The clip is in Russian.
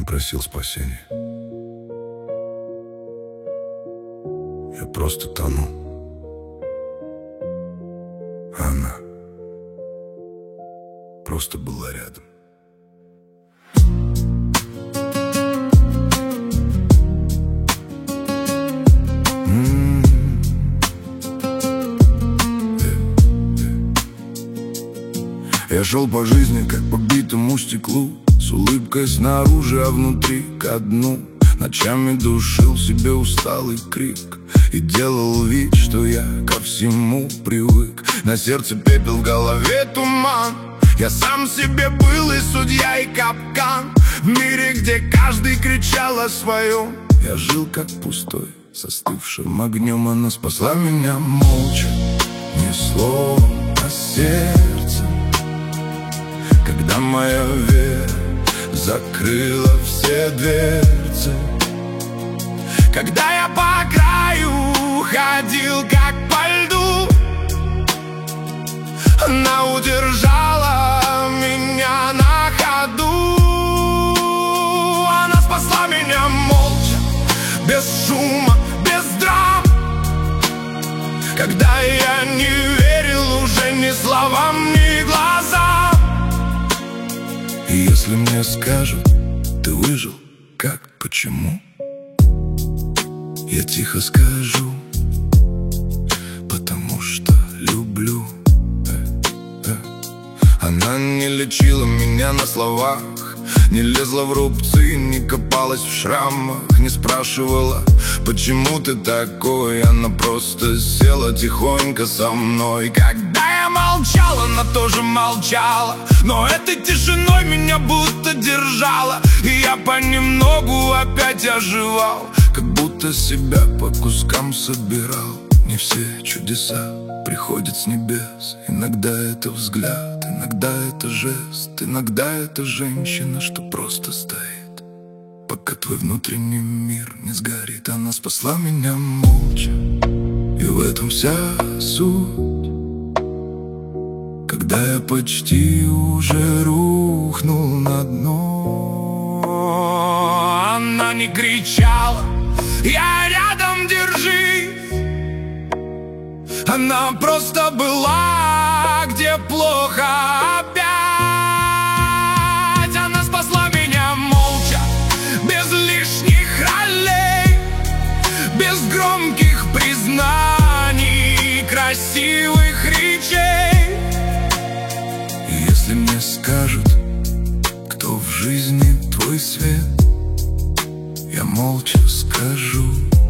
не просил спасения. Я просто тону, а она просто была рядом. Я шел по жизни, как по битому стеклу, с улыбкой снаружи, а внутри ко дну. Ночами душил в себе усталый крик и делал вид, что я ко всему привык. На сердце пепел, в голове туман. Я сам себе был и судья, и капкан. В мире, где каждый кричал о своем, я жил как пустой, с остывшим огнем. Она спасла меня молча, ни слова сердце, когда моя вера закрыла все дверцы. Когда я по краю ходил, как по льду, она удержала меня на ходу. Она спасла меня молча, без шума, без драм. Когда я не верил уже ни словам, ни глазам. И если мне скажут: ты выжил, как, почему? Я тихо скажу: потому что люблю. Она не лечила меня на словах, не лезла в рубцы, не копалась в шрамах, не спрашивала: почему ты такой? Она просто села тихонько со мной. Когда я молчал, она тоже молчала, но этой тишиной меня будто держала. И я понемногу опять оживал, как будто себя по кускам собирал. Не все чудеса приходят с небес. Иногда это взгляд, иногда это жест, иногда это женщина, что просто стоит, пока твой внутренний мир не сгорит. Она спасла меня молча, и в этом вся суть. Когда я почти уже рухнул на дно, она не кричала: я рядом, держись. Она просто была, где плохо опять. Она спасла меня молча, без лишних ролей, без громких признаний, красивых речей. И если мне скажут: кто в жизни твой свет, я молча скажу: